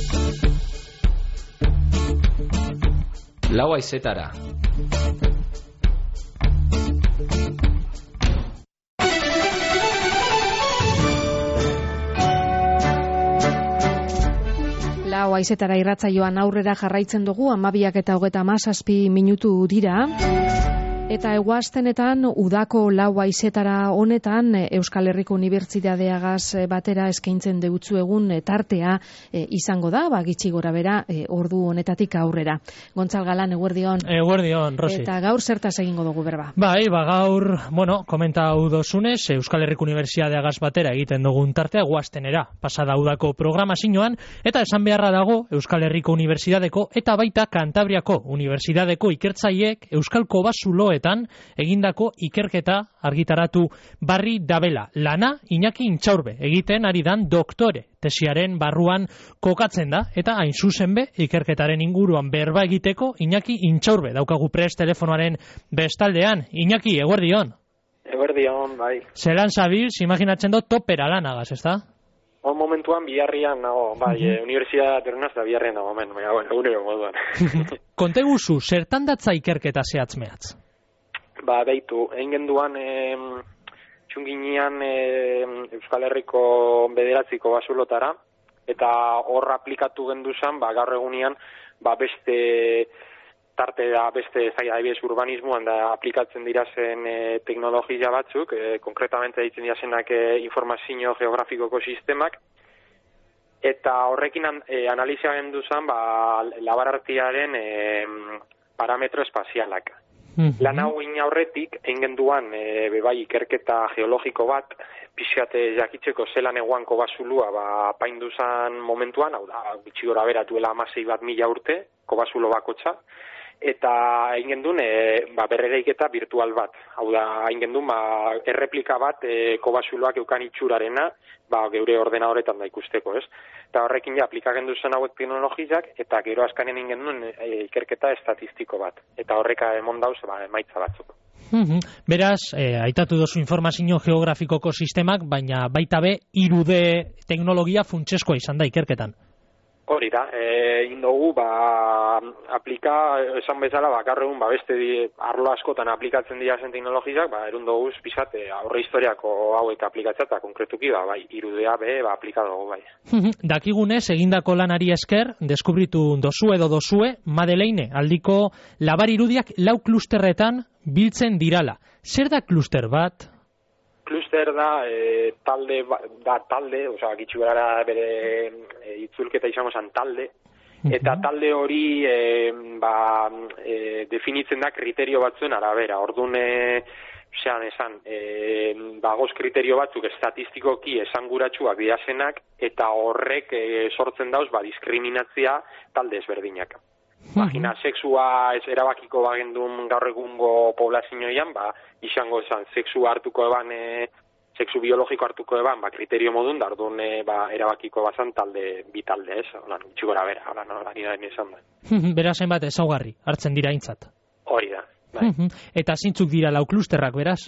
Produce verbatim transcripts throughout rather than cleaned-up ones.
Lau haizetara. Lau haizetara irratsaioan aurrera jarraitzen dugu, hamabiak eta hogeita hamazazpi minutu dira. Eta eguaztenetan udako lau haizetara honetan Euskal Herriko Unibertsitateagaz batera eskaintzen deutzu egun tartea e, izango da, ba, gitxi gora bera e, ordu honetatik aurrera. Gontzal Galan, eguerdion. Eguerdion, Rosi. Eta gaur zertaz egingo dugu berba? Bai, ba, gaur, bueno, komenta hau dozunez, Euskal Herriko Unibertsitateagaz batera egiten dugun tartea eguaztenera, pasada udako programazioan, eta esan beharra dago Euskal Herriko Unibertsitateko eta baita Kantabriako Unibertsitateko ikertzaileek Euskal Kobasulo egindako ikerketa argitaratu barri dabela. Lana Iñaki Intxaurbe egiten ari dan doktore tesiaren barruan kokatzen da, eta hain zuzen be ikerketaren inguruan berba egiteko Iñaki Intxaurbe daukagu prest telefonoaren bestaldean. Iñaki, eguerdion. Eguerdion, bai. Zelan zabiz, imaginatzen dut topera lanagaz, ezta? On momentuan biharrian nago, bai, uh-huh. e, Universidad Ternaz da biharrian nago, men, baina, bueno, egunero moduan. Konte guzu, zertan datza ikerketa zehatz mehatz? Ba, beitu, egin genduan e, txunginean e, Euskal Herriko bederatziko basulotara, eta hor aplikatu genduzan, ba, gaur egunean, ba, beste tarte da, beste zaila adibidez urbanismoan da aplikatzen dirazen e, teknologia batzuk, e, konkretamente ditzen dirazenak e, informazio geografikoko sistemak, eta horrekin an, e, analizia genduzan, ba, labarartiaren e, parametro espazialak. Mm-hmm. Lan hau ina horretik, egin genduan, e, bebai ikerketa geologiko bat, pixate jakitzeko zelan eguan kobasulua, ba, painduzan momentuan, hau da, bitxi gora bera duela amasei bat mila urte, kobasulo bakotxa, eta egin gendun, e, ba, berrereiketa virtual bat, hau da, egin gendun, ba, erreplika bat, e, kobasuloak eukan itxurarena, ba, geure ordenadoretan da ikusteko, ez? Eta horrekin ja, aplikagen duzen hauek teknologiak, eta gero azkanen ingen duen e, ikerketa estatistiko bat. Eta horreka emon dauz, ba, emaitza batzuk. Mm-hmm. Beraz, e, aitatu dozu informazio geografikoko sistemak, baina baita be, irude teknologia funtseskoa izan da ikerketan. Hori da, e, indogu, ba, aplika, esan bezala, ba, gaur egun, ba, beste di, arlo askotan aplikatzen dira zen teknologiak, ba, erun dugu, pixat, e, aurre historiako hauek aplikatzea, eta konkretuki, ba, bai, irudea be, ba, aplikatugu, bai. Dakigunez, egindako lanari esker, deskubritu dozu edo dozue, Madeleine, aldiko labar irudiak lau klusterretan biltzen dirala. Zer da kluster bat? Kluster da, e, talde, da talde, oza, gitxu gara bere e, itzulketa izango zen talde, eta talde hori e, ba, e, definitzen da kriterio batzuen arabera. Orduan, e, zean esan, e, bagoz kriterio batzuk estatistikoki esanguratsuak dirazenak, eta horrek e, sortzen dauz, ba, diskriminatzia talde ezberdinak. Imagina, sexua ez erabakiko bagendun gaur egungo poblazioian, ba, izango esan, sexua hartuko eban, e, sexu biologiko hartuko eban, ba, kriterio modun, da orduan, e, ba, erabakiko bazan talde, bi talde, ez? Holan, txigora bera, holan, holan, holan, esan da. Beraz, hainbat ezaugarri, hartzen dira aintzat. Hori da, bai. Eta zintzuk dira lau klusterrak, beraz?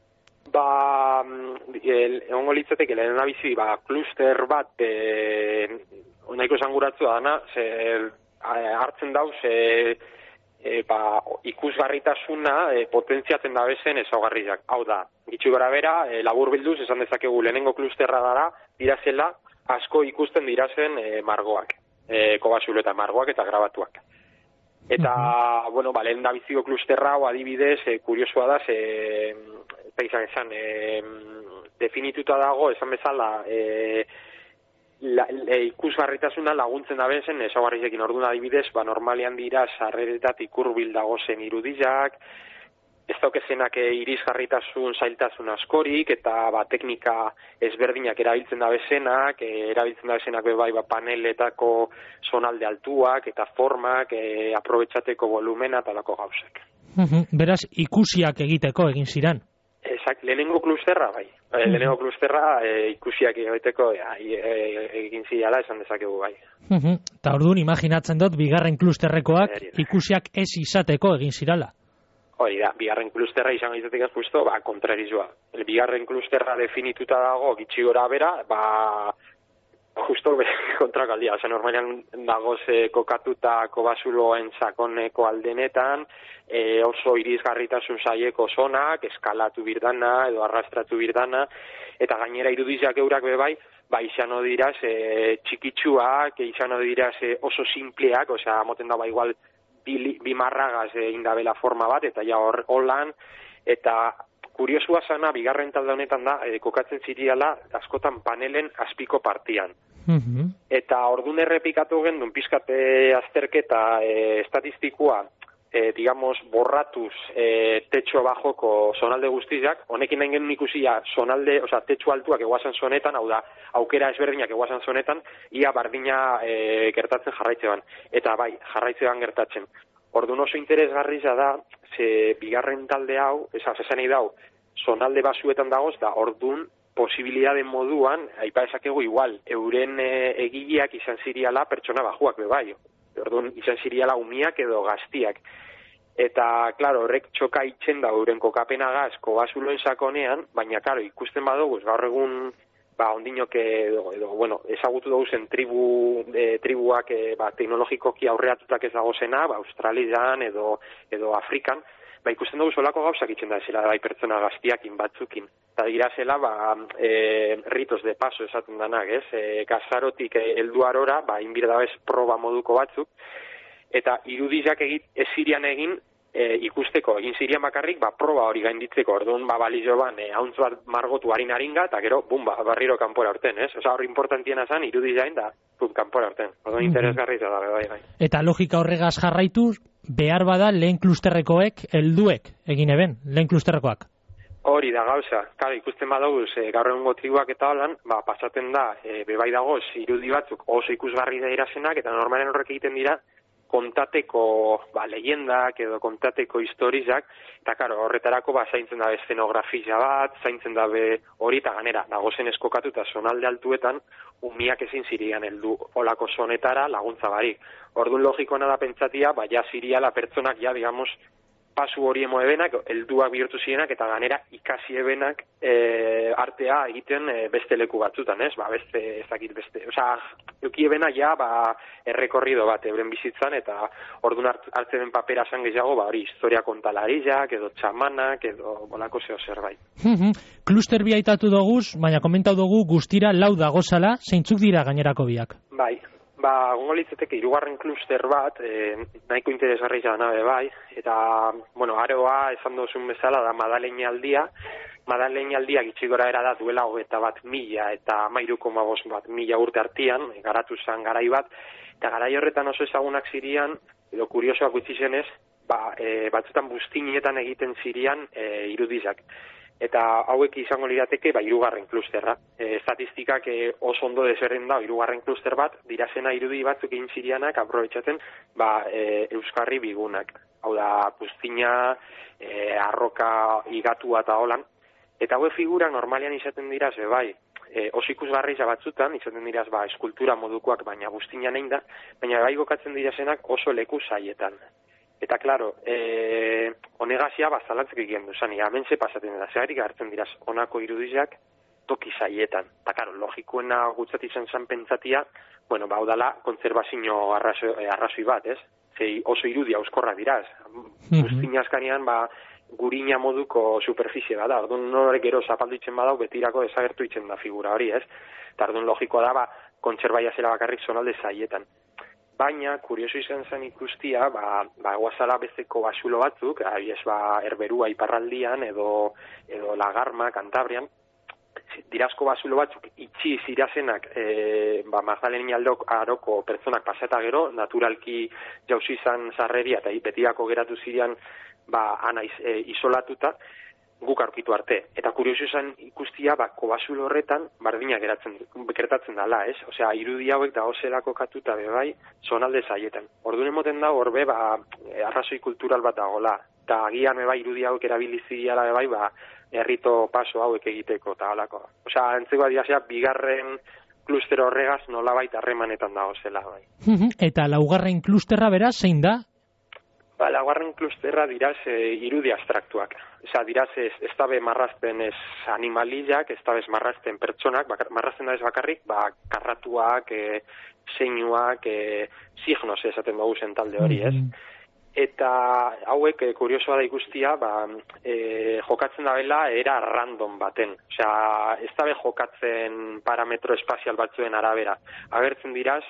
Ba, egongo litzateke, lehen nabizi, ba, kluster bat, e, nahiko esanguratzua dana, zer, hartzen dauz e, e, ba, ikusgarritasuna e, potentziatzen da bezen ezaugarriak. Hau da, gitxu gara bera, e, labur bilduz, esan dezakegu lehenengo klusterra dara, dirazela asko ikusten dirazen e, margoak, e, kobasulo eta margoak eta grabatuak. Eta, uh-huh. bueno, ba, lehen da biziko klusterra, o adibidez, e, kuriosua da, ze, eta izan esan, e, definituta dago, esan bezala, e, La, la, ikusgarritasuna laguntzen da bezen ezaugarriekin. Orduan adibidez, ba, normalean dira sarreretatik hurbil dago zen irudiak, ez daukezenak e, irisgarritasun zailtasun askorik, eta ba, teknika ezberdinak erabiltzen da bezenak, e, erabiltzen da bezenak be bai ba, paneletako zonalde altuak eta formak, e, aprobetxateko volumena eta lako gauzek. Beraz, ikusiak egiteko egin ziren? Ezak, lehenengo klusterra, bai. E, lehenengo klusterra e, ikusiak egiteko e, e, egin zidala esan dezakegu, bai. Eta orduan, imaginatzen dut, bigarren klusterrekoak ikusiak ez izateko egin zirala. Hori da, bigarren klusterra izango izatek ez justo, ba, kontrarizua. Bigarren klusterra definituta dago, gitxi gora bera, ba, Justo kontrakaldia, oza, normalean dagoz e, kokatuta kobasuloen sakoneko aldenetan, e, oso irisgarritasun saieko zonak, eskalatu birdana edo arrastratu birdana, eta gainera irudizak eurak bebai, ba, izan odiraz e, txikitsuak, izan odiraz e, oso simpleak, osea, moten da ba igual bi, bi marragaz e, indabela forma bat, eta ja hor holan, eta kuriosua zana, bigarren talde honetan da, e, kokatzen ziriala askotan panelen azpiko partian. Mm-hmm. Eta ordun errepikatu gendun pizkate azterketa e, estatistikoa, e, digamos, borratuz e, tetxo bajoko zonalde guztiak, honekin nahi genuen ikusia zonalde, oza, tetxo altuak eguazan zonetan, hau da, aukera ezberdinak eguazan zonetan, ia bardina e, gertatzen jarraitzean. Eta bai, jarraitzean gertatzen. Orduan oso interesgarria da, ze bigarren talde hau, esan zesanei dau, zonalde basuetan dagoz, da ordun posibilidaden moduan, aipa esakegu igual, euren e, egileak izan ziriala pertsona bajuak bebai. Orduan izan ziriala umiak edo gaztiak. Eta, klaro, horrek txoka itxen da euren kokapenagaz kobasuloen sakonean, baina, klaro, ikusten badoguz, gaur egun, ba, ondinok edo, edo bueno, ezagutu dugu zen tribu, e, tribuak e, ba, teknologikoki aurreatutak ez dagozena, ba, Australian edo, edo Afrikan, ba, ikusten dugu solako gauzak itxen da zela bai pertsona gaztiakin batzukin. Eta dira zela, ba, e, ritos de paso esaten danak, ez? E, kazarotik heldu arora, ba, inbir da bez proba moduko batzuk, eta irudizak egit, ez zirian egin, e, ikusteko, egin zirian bakarrik, ba, proba hori gainditzeko, orduan, ba, balizo ban, e, hauntz bat margotu harin haringa, eta gero, bum, ba, barriro kanpora orten, ez? Osa, hori importantiena zan, irudizain, da, bum, kanpora orten. Orduan, interesgarri da, bai, bai. Eta logika horregaz jarraitu, behar bada lehen klusterrekoek, helduek egin eben, lehen klusterrekoak. Hori da gauza, claro, ikusten badaguz, e, gaur egungo tribuak eta holan, ba, pasaten da, e, bebai dagoz, irudi batzuk oso ikusgarri da irazenak, eta normalen horrek egiten dira, kontateko, ba, leyendak edo kontateko historizak, eta karo, horretarako, ba, zaintzen da eszenografia bat, zaintzen da hori, eta ganera, dagozen eskokatu eta zonalde altuetan, umiak ezin zirian heldu olako zonetara laguntza barik. Orduan logikoena da pentsatia, ba, ja ziriala pertsonak, ja, digamos, pasu hori emo ebenak, helduak bihurtu zirenak, eta ganera ikasi ebenak e, artea egiten e, beste leku batzutan, ez? Ba, beste, ez dakit beste. Osa, euki ebena ja, ba, errekorrido bat euren bizitzan, eta orduan hartzen den papera zan gehiago, ba, hori, historia kontalariak, edo txamanak, edo bolako zeo zerbait. Kluster bi aitatu doguz, baina komentau dugu guztira lau dagozala, zeintzuk dira gainerako biak? Bai. Ba, gongo litzeteke, hirugarren kluster bat, e, nahiko interesgarri nabe bai, eta, bueno, aroa, esan dozun bezala, da Madaleine aldia, Madaleine aldia gitxigora era da duela hogeita bat mila, eta mairuko magos bat mila urte artian, garatu zan garai bat, eta garai horretan oso ezagunak zirian, edo kuriosoak utzi zenez, ba, e, batzutan bustinietan egiten zirian e, irudizak. Eta hauek izango lirateke, ba, hirugarren klusterra. E, estatistikak e, oso ondo desberren da, hirugarren kluster bat, dirazena irudi batzuk egin zirianak, aprobetxaten, ba, e, euskarri bigunak. Hau da, puztina, e, arroka igatua eta holan. Eta haue figura normalian izaten dira, ze bai, e, oso ikusgarri batzutan, izaten diraz, ba, eskultura modukoak, baina puztina nein da, baina bai gokatzen dirazenak oso leku zaietan. Eta, klaro, e, honegazia bazalantzak egin du, zani, hemen ze pasaten da, zeharik hartzen diraz honako irudizak toki zaietan. Eta, klaro, logikoena gutzat izan zan pentsatia, bueno, ba, dala, kontzervazio arrazoi, arrazoi bat, ez? Ze oso irudia euskorra diraz. Guztin askarian, ba, gurina moduko superficie bat da. Orduan, norek gero zapaldu itzen badau, betirako desagertu itzen da figura hori, ez? Eta, orduan, logikoa da, ba, kontzerbaia zela bakarrik zonalde zaietan. Baina, kurioso izan zen ikustia, ba, ba guazala bezeko basulo batzuk, abiez, ba, Herberua iparraldian, edo, edo Lagarma, Kantabrian, dirazko basulo batzuk itxi zirazenak, e, ba, Magdalenin aldok aroko pertsonak pasata gero, naturalki jauzi izan sarreria, eta betirako geratu zirean, ba, anaiz, e, isolatuta, guk aurkitu arte. Eta kurioso izan ikustia, ba, kobasulo horretan, bardina geratzen, gertatzen dala, ez? Osea, irudi hauek da ozelako katuta bebai, zonalde zaietan. Orduan emoten da, horbe, ba, arrazoi kultural bat dagoela. Eta agian bebai, irudi hauek erabiliziala bebai, ba, herrito paso hauek egiteko, eta holako. Osea, entzeko adidazia, bigarren kluster horregaz nolabait harremanetan dago zela, bai. Eta laugarren klusterra bera, zein da? Ba, laugarren klusterra diraz e, irudi abstraktuak. Osa, diraz ez, ez dabe marrazten ez animaliak, ez dabe marrazten pertsonak, bakar, marrazten da ez bakarrik, ba, karratuak, e, zeinuak, e, signos esaten dugu zen talde hori, ez? Eta hauek, e, kuriosoa da ikustia, ba, e, jokatzen dabela era random baten. Osea, ez dabe jokatzen parametro espazial batzuen arabera. Agertzen diraz,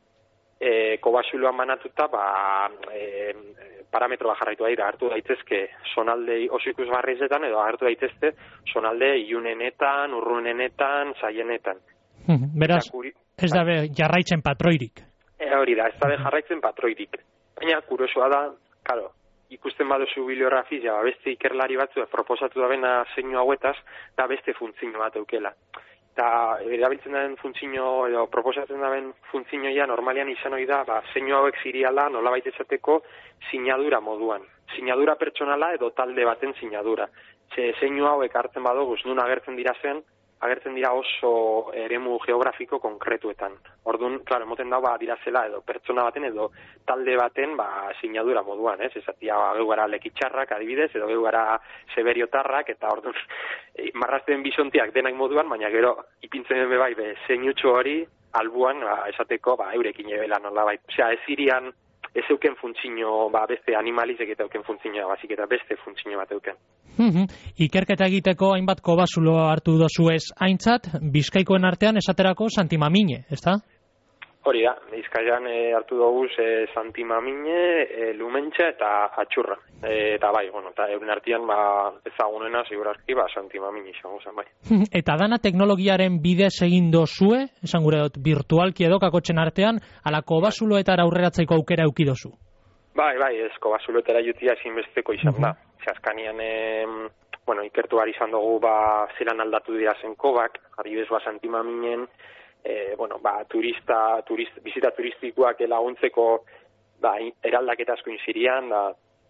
e, kobasuloan banatuta, ba, e, parametro bat jarraitu dira, hartu daitezke sonalde oso ikusgarrietan edo hartu daitezke sonalde ilunenetan, urrunenetan, zaienetan. Beraz, ez da jarraitzen patroirik. E, hori da, ez da jarraitzen patroirik. Baina, kuriosoa da, claro, ikusten baduzu bibliografia, beste ikerlari batzu proposatu da bena zeinu hauetaz, da beste funtzio bat eukela. Eta erabiltzen den funtzio, edo proposatzen den funtzioia normalian izan hori da, ba, zeinu hauek ziriala nolabait esateko sinadura moduan. Sinadura pertsonala edo talde baten sinadura. Ze zeinu hauek hartzen badoguz, nun agertzen dira zen, agertzen dira oso eremu geografiko konkretuetan. Orduan, klaro, emoten dago, ba, dira zela edo pertsona baten edo talde baten, ba, sinadura moduan, ez? Ezatia, ba, geu gara lekitxarrak adibidez, edo geu gara seberiotarrak, eta orduan, e, marrazten bisontiak denak moduan, baina gero, ipintzen den bai, be, zeinutxo hori, albuan, ba, esateko, ba, eurekin ebela nola bai. Osea, ez irian, ez euken funtzino, ba, beste animalizek eta euken funtzinoa, bazik eta beste funtzino bat euken. Mm-hmm. Ikerketa egiteko hainbat kobasulo hartu dozu ez aintzat, Bizkaikoen artean esaterako Santi Mamine, ezta? Hori da, Bizkaian e, hartu dugu e, Santi Mamine, e, Lumentxa eta Atxurra. E, eta bai, bueno, eta euren artean ba, ezagunena, segurarki, ba, Santi Mamine izango zen, bai. Eta dana teknologiaren bidez egin dozue, esan gure dut, virtualki edo kakotxen artean, ala kobasuloetara aurreratzeko aukera eukidozu? Bai, bai, ez, kobasuloetara jutia ezinbesteko izan da. Azkanian, e, bueno, ikertu behar izan dugu, ba, zelan aldatu dira zen kobak, adibidez, ba, Santi Maminen, e, bueno, ba, turista, turist, bizita turistikoak laguntzeko, ba, eraldaketa asko inzirian, da,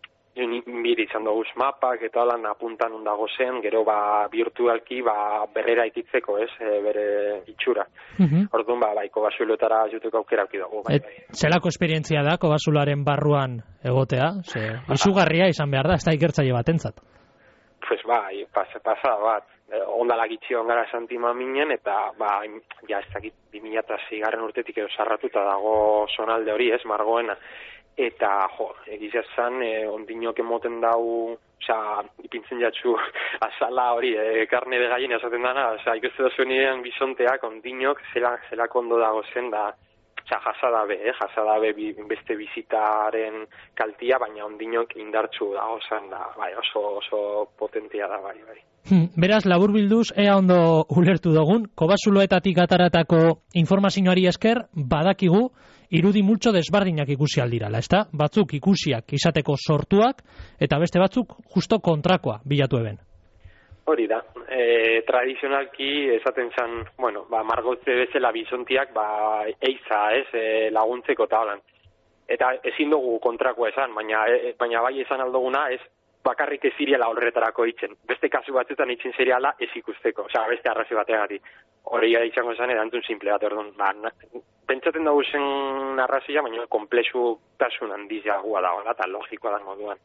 bide izan dugu mapak, eta lan apuntan ondago zen, gero, ba, virtualki, ba, berrera ikitzeko, ez, e, bere itxura. Uh-huh. Orduan, ba, bai, kobasuloetara juteko aukera auki dugu, bai, bai. Zelako esperientzia da, kobasuloaren barruan egotea? Ze, izugarria izan behar da, ez da ikertzaile batentzat. Pues bai, pasa, pasa bat. Ondala gitxion gara Santi Maminen, eta ba, ja ez dakit bi mila seigarren urtetik edo sarratuta dago zonalde hori, ez, margoena. Eta, jo, egizia zan, e, ondinok emoten dau, osea, ipintzen jatzu azala hori, e, karne de gallina esaten dana, osea, ikuste da zuen bisonteak, ondinok, zela, zelako ondo dago zen, da, osea, jasadabe, eh, jasadabe bi, beste bizitaren kaltia, baina ondinok indartzu dago zen, da, bai, oso, oso potentia da, bai, bai. Beraz, laburbilduz, ea ondo ulertu dugun, kobasuloetatik ataratako informazioari esker, badakigu, irudi multxo desbardinak ikusi aldirala, ezta? Batzuk ikusiak izateko sortuak, eta beste batzuk justo kontrakoa bilatu eben. Hori da, e, tradizionalki esaten zan, bueno, ba, margotze bezala bizontiak, ba, eiza, ez, e, laguntzeko eta holan. Eta ezin dugu kontrakoa esan, baina, e, baina bai esan alduguna, ez, bakarrik ez ziriala horretarako itzen. Beste kasu batzutan itzen ziriala ez ikusteko, osea, beste arrazi bategatik. Hori izango zen erantzun simple bat, orduan, ba, pentsaten dugu zen arrazia, baina komplexu tasun handiagoa dagoela, eta logikoa da moduan.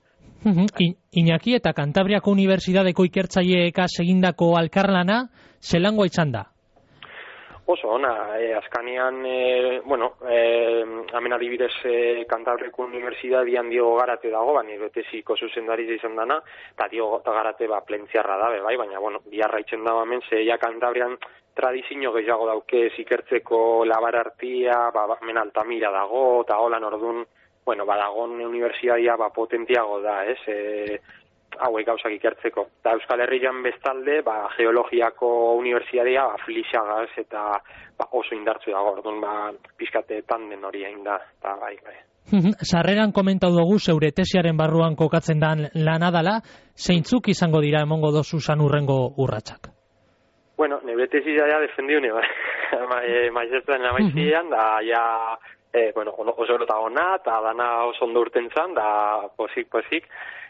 Iñaki eta Kantabriako Unibertsitateko ikertzaileek egindako alkarlana, zelangoa izan da? Oso ona, eh, azkanian, eh, bueno, eh, hemen adibidez eh, Kantabriako Unibertsitatean Diego Garate dago, baina betesiko zuzendari izan dana, eta Diego Garate ba, plentziarra da, bai, baina, bueno, biharra itzen dago hemen, ze ja Kantabrian tradizio gehiago dauke zikertzeko labarartia, ba, hemen Altamira dago, eta holan orduan, bueno, badagon unibertsitatea ba, potentiago da, ez, e, hauek gauzak ikertzeko. Eta Euskal Herrian bestalde, ba, geologiako unibertsitatea, ba, Flixagaz eta ba, oso indartzu dago, orduan, ba, pizkate tanden hori egin da, eta bai, bai. Sarreran komentau dugu, zeure tesiaren barruan kokatzen dan lanadala, zeintzuk izango dira emongo dozu sanurrengo urratsak? Bueno, neure tesia ja defendiu ne, maizetzen amaizian, da, ja, eh, bueno, oso erota ona, eta dana oso ondo urten zan, da, posik, posik,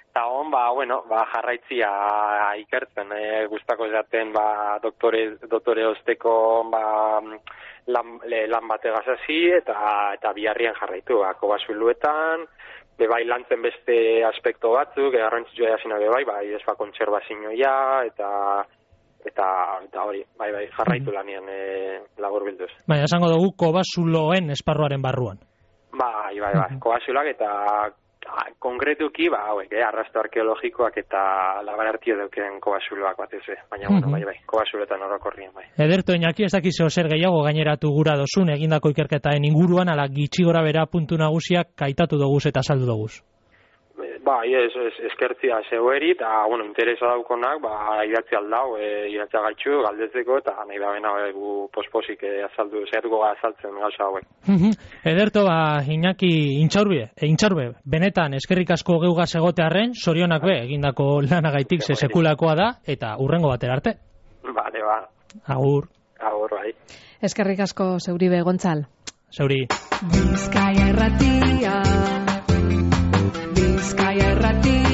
Eta hon, ba, bueno, ba, jarraitzia ikertzen, e, gustako jaten, ba, doktore, doktore osteko, ba, lan, le, lan bate gazasi, eta, eta biharrian jarraitu, ba, kobasuluetan, bebai lantzen beste aspekto batzuk, garrantzitsua jasina bebai, bai, ez ba, kontserbazioa, eta, eta, eta hori, bai, bai, jarraitu lanean e, labur bilduz. Baina, esango dugu kobasuloen esparruaren barruan. Bai, bai, bai, kobasulak eta konkretuki, ba, hauek, eh, arrasto arkeologikoak eta labarartio deuken kobasuloak batez, baina, bueno, bai, bai, kobasuletan orokorrien, bai. Ederto, Iñaki, ez dakiz zer gehiago gaineratu gura dozun, egindako ikerketaen inguruan, ala gitxi gora bera puntu nagusiak kaitatu doguz eta saldu doguz. Ba, ez, ez, eskertzia zeueri, eta, bueno, interesa daukonak, ba, idatzi aldau, e, idatzi gaitxu, galdetzeko, eta nahi da bena, e, gu posposik e, azaldu, zehatuko gara azaltzen gauza hauek. Ederto, ba, Iñaki, intxaurbe, e, intxaurbe, benetan, eskerrik asko geugaz egotearren, sorionak be, egindako lanagaitik, ze sekulakoa da, eta urrengo batera arte. Bale, ba. Agur. Agur, bai. Eskerrik asko, Zeuribe Gontzal. Zeuri. Bizkaia Irratia, Bizkaia Irratia.